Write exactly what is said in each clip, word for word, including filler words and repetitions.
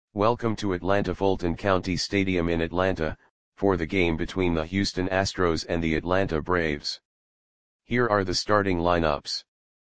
Welcome to Atlanta Fulton County Stadium in Atlanta, for the game between the Houston Astros and the Atlanta Braves. Here are the starting lineups.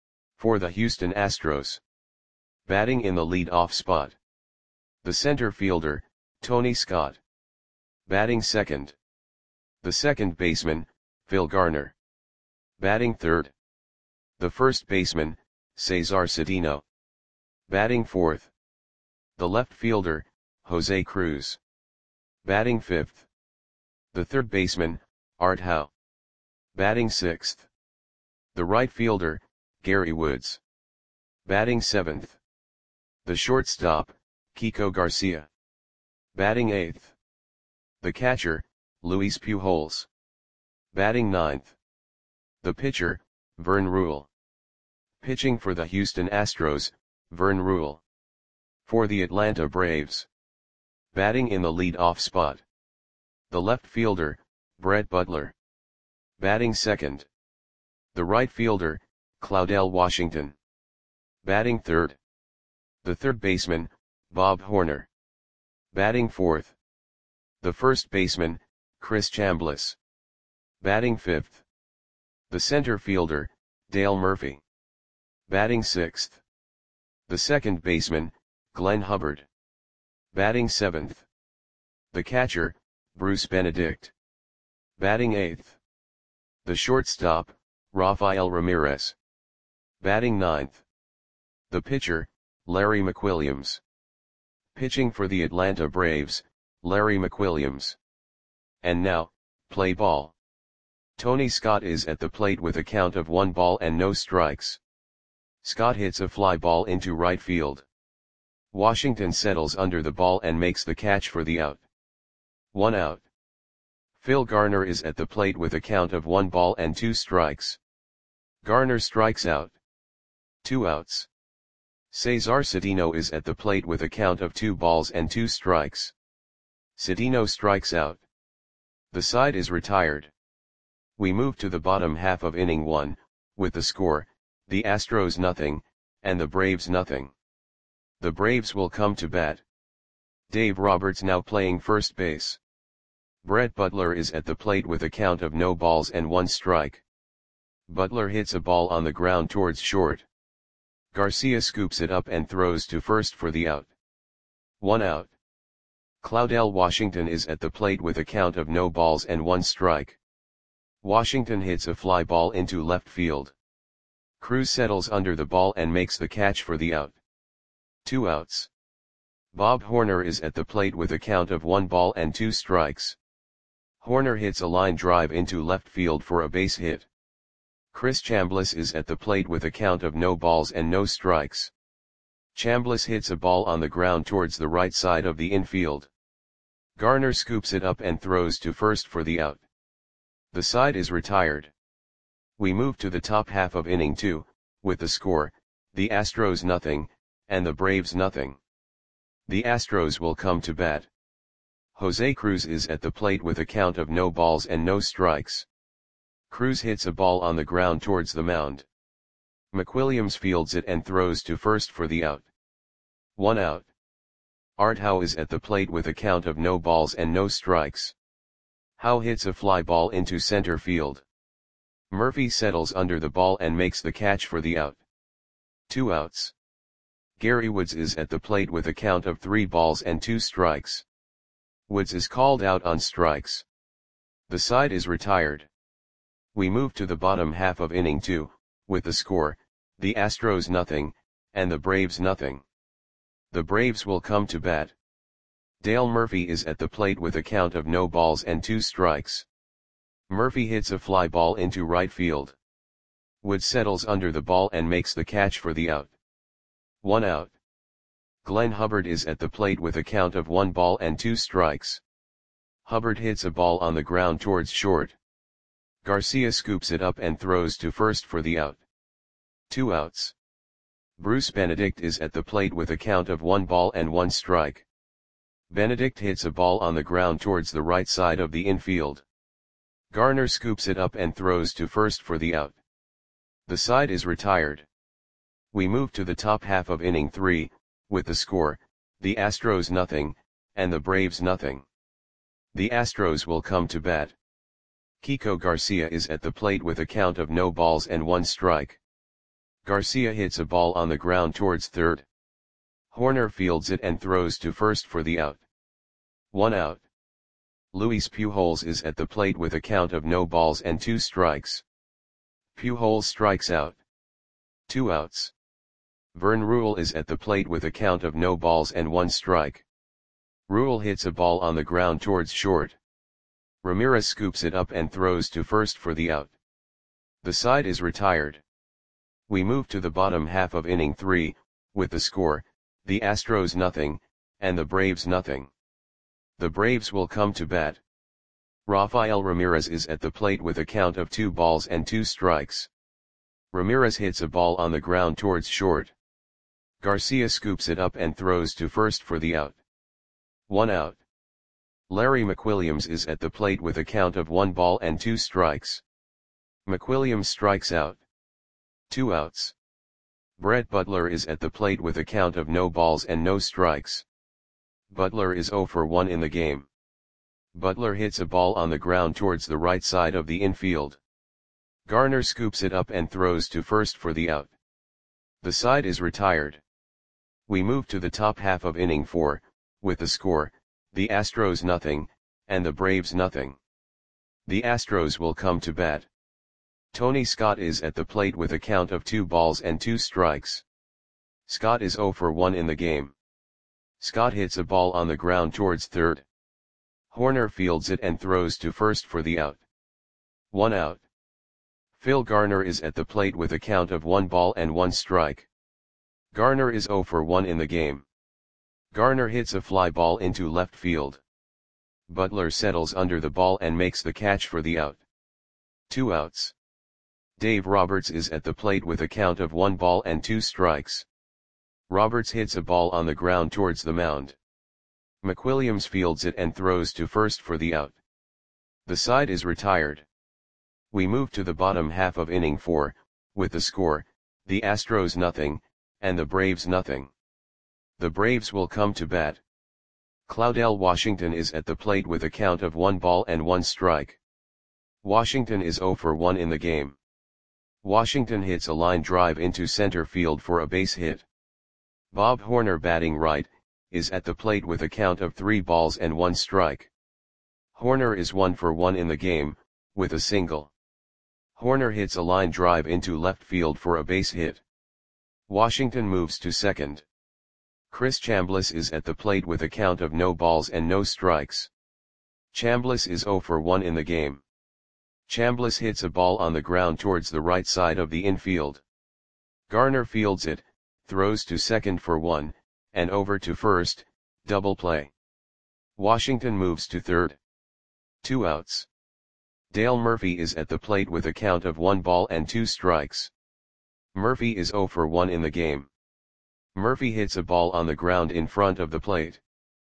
For the Houston Astros. Batting in the lead-off spot. The center fielder, Tony Scott. Batting second. The second baseman, Phil Garner. Batting third. The first baseman, Cesar Cedeno. Batting fourth. The left fielder, Jose Cruz. Batting fifth. The third baseman, Art Howe. Batting sixth. The right fielder, Gary Woods. Batting seventh. The shortstop, Kiko Garcia. Batting eighth. The catcher, Luis Pujols. Batting ninth. The pitcher, Vern Rule. Pitching for the Houston Astros, Vern Rule. For the Atlanta Braves. Batting in the lead-off spot. The left fielder, Brett Butler. Batting second. The right fielder, Claudell Washington. Batting third. The third baseman, Bob Horner. Batting fourth. The first baseman, Chris Chambliss. Batting fifth. The center fielder, Dale Murphy. Batting sixth. The second baseman, Glenn Hubbard. Batting seventh. The catcher, Bruce Benedict. Batting eighth. The shortstop, Rafael Ramirez. Batting ninth. The pitcher, Larry McWilliams. Pitching for the Atlanta Braves, Larry McWilliams. And now, play ball. Tony Scott is at the plate with a count of one ball and no strikes. Scott hits a fly ball into right field. Washington settles under the ball and makes the catch for the out. One out. Phil Garner is at the plate with a count of one ball and two strikes. Garner strikes out. Two outs. Cesar Cedeno is at the plate with a count of two balls and two strikes. Cedeno strikes out. The side is retired. We move to the bottom half of inning one, with the score, the Astros nothing, and the Braves nothing. The Braves will come to bat. Dave Roberts now playing first base. Brett Butler is at the plate with a count of no balls and one strike. Butler hits a ball on the ground towards short. Garcia scoops it up and throws to first for the out. One out. Claudell Washington is at the plate with a count of no balls and one strike. Washington hits a fly ball into left field. Cruz settles under the ball and makes the catch for the out. Two outs. Bob Horner is at the plate with a count of one ball and two strikes. Horner hits a line drive into left field for a base hit. Chris Chambliss is at the plate with a count of no balls and no strikes. Chambliss hits a ball on the ground towards the right side of the infield. Garner scoops it up and throws to first for the out. The side is retired. We move to the top half of inning two, with the score, the Astros nothing, and the Braves nothing. The Astros will come to bat. Jose Cruz is at the plate with a count of no balls and no strikes. Cruz hits a ball on the ground towards the mound. McWilliams fields it and throws to first for the out. One out. Art Howe is at the plate with a count of no balls and no strikes. Howe hits a fly ball into center field. Murphy settles under the ball and makes the catch for the out. Two outs. Gary Woods is at the plate with a count of three balls and two strikes. Woods is called out on strikes. The side is retired. We move to the bottom half of inning two, with the score, the Astros nothing, and the Braves nothing. The Braves will come to bat. Dale Murphy is at the plate with a count of no balls and two strikes. Murphy hits a fly ball into right field. Woods settles under the ball and makes the catch for the out. One out. Glenn Hubbard is at the plate with a count of one ball and two strikes. Hubbard hits a ball on the ground towards short. Garcia scoops it up and throws to first for the out. Two outs. Bruce Benedict is at the plate with a count of one ball and one strike. Benedict hits a ball on the ground towards the right side of the infield. Garner scoops it up and throws to first for the out. The side is retired. We move to the top half of inning three, with the score, the Astros nothing, and the Braves nothing. The Astros will come to bat. Kiko Garcia is at the plate with a count of no balls and one strike. Garcia hits a ball on the ground towards third. Horner fields it and throws to first for the out. One out. Luis Pujols is at the plate with a count of no balls and two strikes. Pujols strikes out. Two outs. Vern Rule is at the plate with a count of no balls and one strike. Rule hits a ball on the ground towards short. Ramirez scoops it up and throws to first for the out. The side is retired. We move to the bottom half of inning three, with the score, the Astros nothing, and the Braves nothing. The Braves will come to bat. Rafael Ramirez is at the plate with a count of two balls and two strikes. Ramirez hits a ball on the ground towards short. Garcia scoops it up and throws to first for the out. One out. Larry McWilliams is at the plate with a count of one ball and two strikes. McWilliams strikes out. Two outs. Brett Butler is at the plate with a count of no balls and no strikes. Butler is zero for one in the game. Butler hits a ball on the ground towards the right side of the infield. Garner scoops it up and throws to first for the out. The side is retired. We move to the top half of inning four, with the score, the Astros nothing, and the Braves nothing. The Astros will come to bat. Tony Scott is at the plate with a count of two balls and two strikes. Scott is zero for one in the game. Scott hits a ball on the ground towards third. Horner fields it and throws to first for the out. One out. Phil Garner is at the plate with a count of one ball and one strike. Garner is zero for one in the game. Garner hits a fly ball into left field. Butler settles under the ball and makes the catch for the out. Two outs. Dave Roberts is at the plate with a count of one ball and two strikes. Roberts hits a ball on the ground towards the mound. McWilliams fields it and throws to first for the out. The side is retired. We move to the bottom half of inning four, with the score, the Astros nothing, and the Braves nothing. The Braves will come to bat. Claudel Washington is at the plate with a count of one ball and one strike. Washington is zero for one in the game. Washington hits a line drive into center field for a base hit. Bob Horner, batting right, is at the plate with a count of three balls and one strike. Horner is one for one in the game, with a single. Horner hits a line drive into left field for a base hit. Washington moves to second. Chris Chambliss is at the plate with a count of no balls and no strikes. Chambliss is zero for one in the game. Chambliss hits a ball on the ground towards the right side of the infield. Garner fields it, throws to second for one, and over to first, double play. Washington moves to third. Two outs. Dale Murphy is at the plate with a count of one ball and two strikes. Murphy is zero for one in the game. Murphy hits a ball on the ground in front of the plate.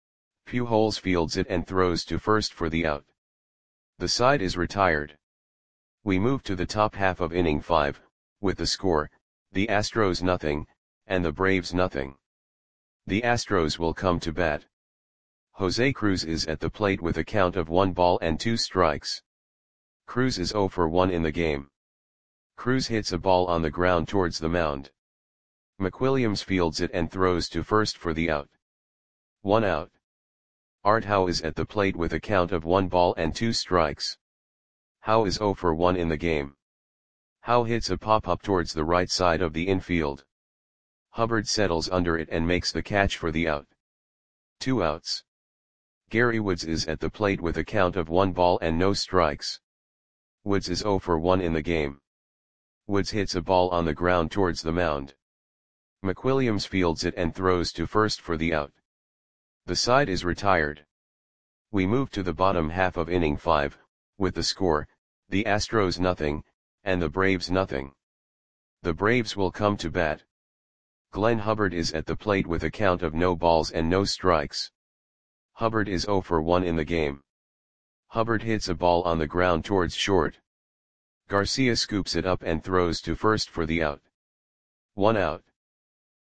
Pujols fields it and throws to first for the out. The side is retired. We move to the top half of inning five, with the score, the Astros nothing, and the Braves nothing. The Astros will come to bat. Jose Cruz is at the plate with a count of one ball and two strikes. Cruz is zero for one in the game. Cruz hits a ball on the ground towards the mound. McWilliams fields it and throws to first for the out. One out. Art Howe is at the plate with a count of one ball and two strikes. Howe is zero for one in the game. Howe hits a pop-up towards the right side of the infield. Hubbard settles under it and makes the catch for the out. Two outs. Gary Woods is at the plate with a count of one ball and no strikes. Woods is zero for one in the game. Woods hits a ball on the ground towards the mound. McWilliams fields it and throws to first for the out. The side is retired. We move to the bottom half of inning five, with the score, the Astros nothing, and the Braves nothing. The Braves will come to bat. Glenn Hubbard is at the plate with a count of no balls and no strikes. Hubbard is zero for one in the game. Hubbard hits a ball on the ground towards short. Garcia scoops it up and throws to first for the out. One out.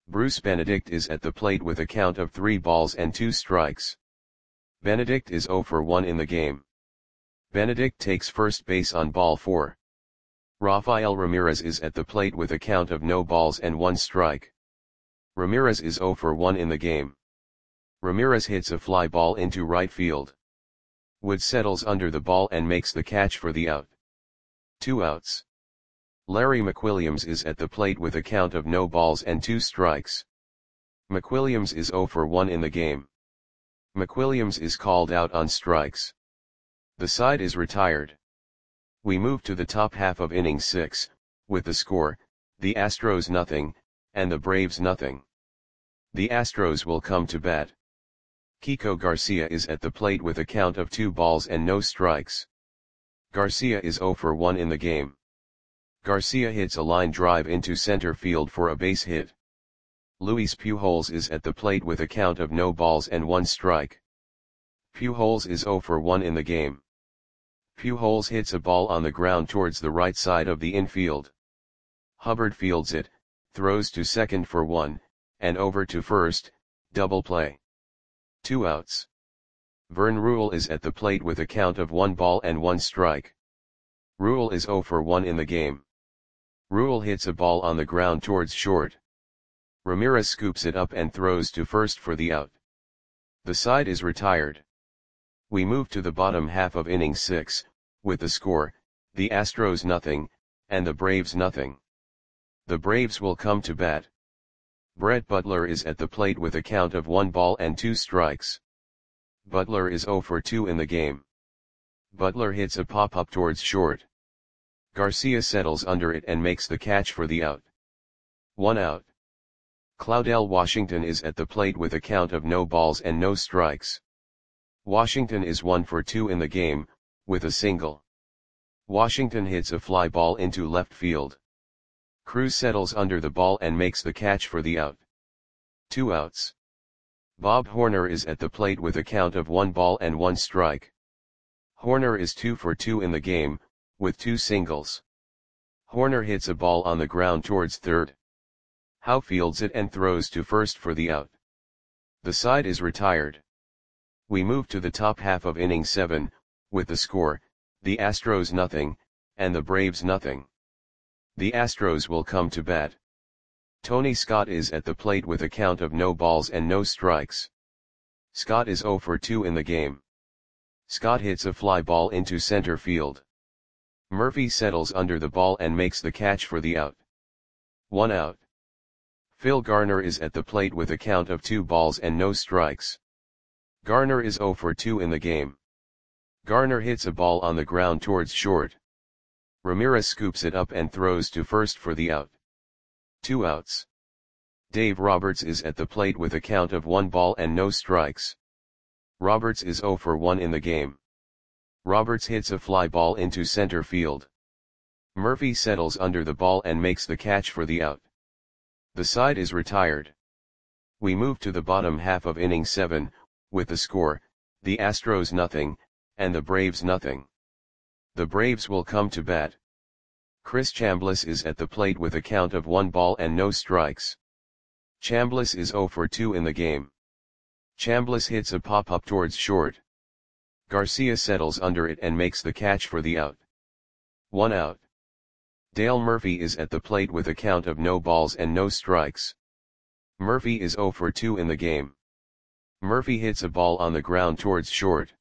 Bruce Benedict is at the plate with a count of three balls and two strikes. Benedict is zero for one in the game. Benedict takes first base on ball four. Rafael Ramirez is at the plate with a count of no balls and one strike. Ramirez is zero for one in the game. Ramirez hits a fly ball into right field. Wood settles under the ball and makes the catch for the out. Two outs. Larry McWilliams is at the plate with a count of no balls and two strikes. McWilliams is zero for one in the game. McWilliams is called out on strikes. The side is retired. We move to the top half of inning six, with the score, the Astros nothing, and the Braves nothing. The Astros will come to bat. Kiko Garcia is at the plate with a count of two balls and no strikes. Garcia is zero for one in the game. Garcia hits a line drive into center field for a base hit. Luis Pujols is at the plate with a count of no balls and one strike. Pujols is zero for one in the game. Pujols hits a ball on the ground towards the right side of the infield. Hubbard fields it, throws to second for one, and over to first, double play. Two outs. Vern Rule is at the plate with a count of one ball and one strike. Rule is zero for one in the game. Rule hits a ball on the ground towards short. Ramirez scoops it up and throws to first for the out. The side is retired. We move to the bottom half of inning six, with the score, the Astros nothing, and the Braves nothing. The Braves will come to bat. Brett Butler is at the plate with a count of one ball and two strikes. Butler is zero for two in the game. Butler hits a pop-up towards short. Garcia settles under it and makes the catch for the out. One out. Claudel Washington is at the plate with a count of no balls and no strikes. Washington is one for two in the game, with a single. Washington hits a fly ball into left field. Cruz settles under the ball and makes the catch for the out. Two outs. Bob Horner is at the plate with a count of one ball and one strike. Horner is two for two in the game, with two singles. Horner hits a ball on the ground towards third. Howe fields it and throws to first for the out. The side is retired. We move to the top half of inning seven, with the score, the Astros nothing, and the Braves nothing. The Astros will come to bat. Tony Scott is at the plate with a count of no balls and no strikes. Scott is zero for two in the game. Scott hits a fly ball into center field. Murphy settles under the ball and makes the catch for the out. One out. Phil Garner is at the plate with a count of two balls and no strikes. Garner is zero for two in the game. Garner hits a ball on the ground towards short. Ramirez scoops it up and throws to first for the out. Two outs. Dave Roberts is at the plate with a count of one ball and no strikes. Roberts is zero for one in the game. Roberts hits a fly ball into center field. Murphy settles under the ball and makes the catch for the out. The side is retired. We move to the bottom half of inning seven, with the score, the Astros nothing, and the Braves nothing. The Braves will come to bat. Chris Chambliss is at the plate with a count of one ball and no strikes. Chambliss is zero for two in the game. Chambliss hits a pop-up towards short. Garcia settles under it and makes the catch for the out. One out. Dale Murphy is at the plate with a count of no balls and no strikes. Murphy is zero for two in the game. Murphy hits a ball on the ground towards short.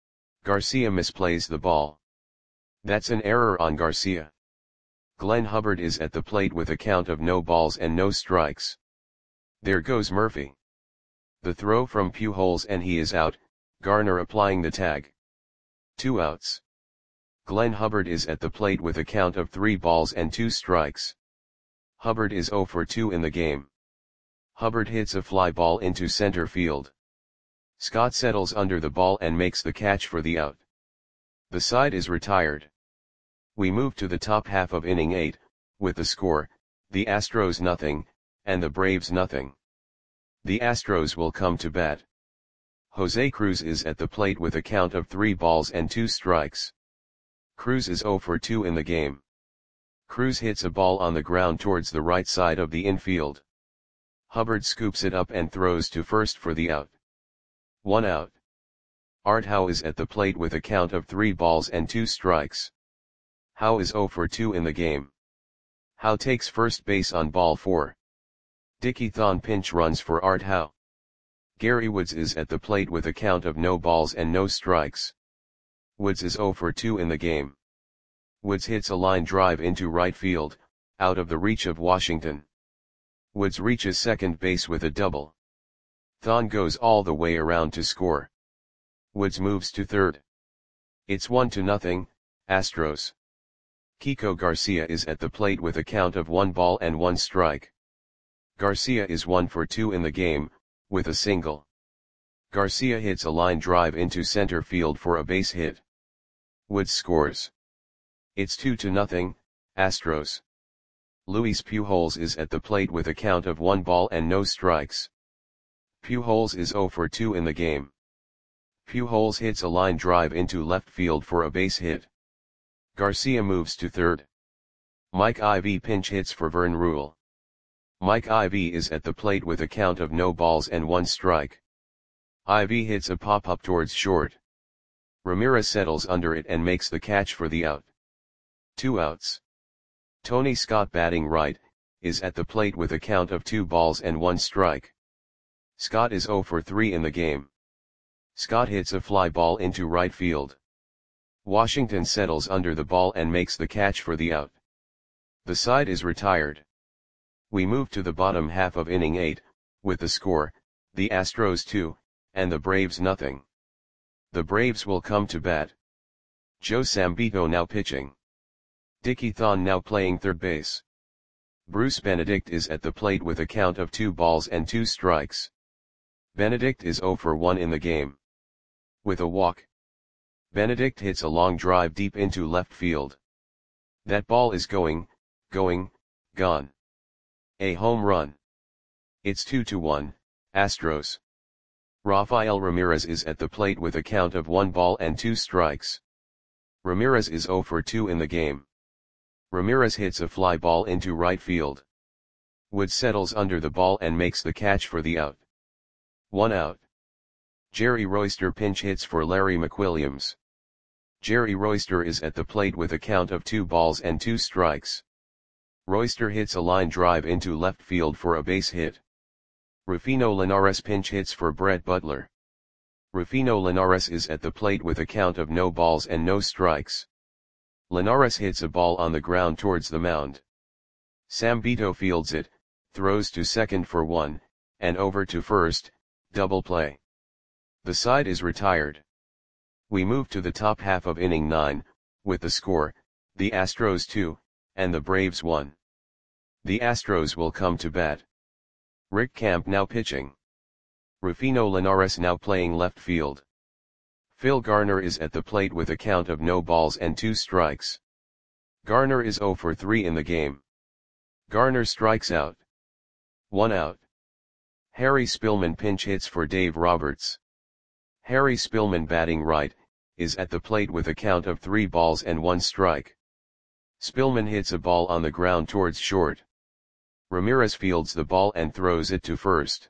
Garcia misplays the ball. That's an error on Garcia. Glenn Hubbard is at the plate with a count of no balls and no strikes. There goes Murphy. The throw from Pujols and he is out, Garner applying the tag. Two outs. Glenn Hubbard is at the plate with a count of three balls and two strikes. Hubbard is zero for two in the game. Hubbard hits a fly ball into center field. Scott settles under the ball and makes the catch for the out. The side is retired. We move to the top half of inning eight, with the score, the Astros nothing, and the Braves nothing. The Astros will come to bat. Jose Cruz is at the plate with a count of three balls and two strikes. Cruz is zero for two in the game. Cruz hits a ball on the ground towards the right side of the infield. Hubbard scoops it up and throws to first for the out. One out. Art Howe is at the plate with a count of three balls and two strikes. Howe is oh for two in the game. Howe takes first base on ball four. Dickie Thon pinch runs for Art Howe. Gary Woods is at the plate with a count of no balls and no strikes. Woods is oh for two in the game. Woods hits a line drive into right field, out of the reach of Washington. Woods reaches second base with a double. Thon goes all the way around to score. Woods moves to third. It's one to nothing, Astros. Kiko Garcia is at the plate with a count of one ball and one strike. Garcia is one for two in the game, with a single. Garcia hits a line drive into center field for a base hit. Woods scores. It's two to nothing, Astros. Luis Pujols is at the plate with a count of one ball and no strikes. Pujols is oh for two in the game. Pujols hits a line drive into left field for a base hit. Garcia moves to third. Mike Ivy pinch hits for Vern Rule. Mike Ivy is at the plate with a count of no balls and one strike. Ivy hits a pop-up towards short. Ramirez settles under it and makes the catch for the out. Two outs. Tony Scott batting right, is at the plate with a count of two balls and one strike. Scott is oh for three in the game. Scott hits a fly ball into right field. Washington settles under the ball and makes the catch for the out. The side is retired. We move to the bottom half of inning eight, with the score, the Astros two, and the Braves nothing. The Braves will come to bat. Joe Sambito now pitching. Dickie Thon now playing third base. Bruce Benedict is at the plate with a count of two balls and two strikes. Benedict is oh for one in the game. With a walk. Benedict hits a long drive deep into left field. That ball is going, going, gone. A home run. It's two to one, Astros. Rafael Ramirez is at the plate with a count of one ball and two strikes. Ramirez is oh for two in the game. Ramirez hits a fly ball into right field. Woods settles under the ball and makes the catch for the out. One out. Jerry Royster pinch hits for Larry McWilliams. Jerry Royster is at the plate with a count of two balls and two strikes. Royster hits a line drive into left field for a base hit. Rufino Linares pinch hits for Brett Butler. Rufino Linares is at the plate with a count of no balls and no strikes. Linares hits a ball on the ground towards the mound. Sambito fields it, throws to second for one, and over to first, double play. The side is retired. We move to the top half of inning nine, with the score, the Astros two, and the Braves one. The Astros will come to bat. Rick Camp now pitching. Rufino Linares now playing left field. Phil Garner is at the plate with a count of no balls and two strikes. Garner is oh for three in the game. Garner strikes out. One out. Harry Spillman pinch hits for Dave Roberts. Harry Spillman batting right, is at the plate with a count of three balls and one strike. Spillman hits a ball on the ground towards short. Ramirez fields the ball and throws it to first.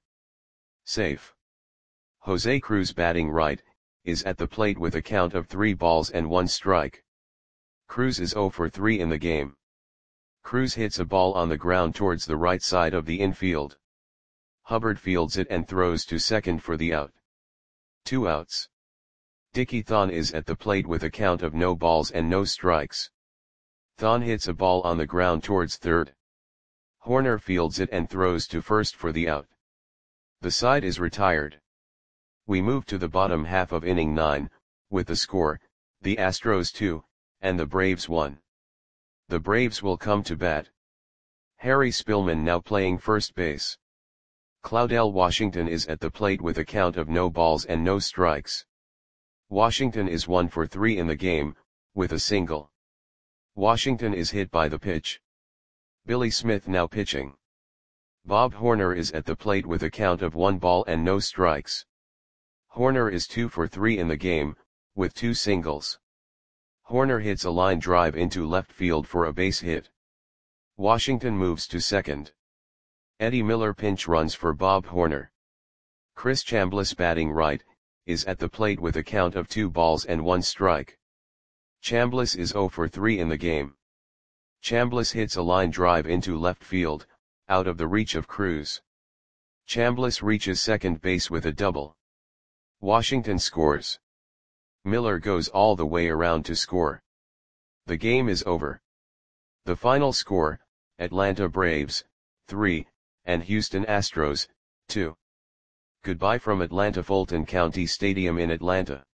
Safe. Jose Cruz batting right, is at the plate with a count of three balls and one strike. Cruz is oh for three in the game. Cruz hits a ball on the ground towards the right side of the infield. Hubbard fields it and throws to second for the out. Two outs. Dickie Thon is at the plate with a count of no balls and no strikes. Thon hits a ball on the ground towards third. Horner fields it and throws to first for the out. The side is retired. We move to the bottom half of inning nine, with the score, the Astros two, and the Braves one. The Braves will come to bat. Harry Spillman now playing first base. Claudel Washington is at the plate with a count of no balls and no strikes. Washington is one for three in the game, with a single. Washington is hit by the pitch. Billy Smith now pitching. Bob Horner is at the plate with a count of one ball and no strikes. Horner is two for three in the game, with two singles. Horner hits a line drive into left field for a base hit. Washington moves to second. Eddie Miller pinch runs for Bob Horner. Chris Chambliss batting right, is at the plate with a count of two balls and one strike. Chambliss is zero for three in the game. Chambliss hits a line drive into left field, out of the reach of Cruz. Chambliss reaches second base with a double. Washington scores. Miller goes all the way around to score. The game is over. The final score, Atlanta Braves, three, and Houston Astros, two. Goodbye from Atlanta Fulton County Stadium in Atlanta.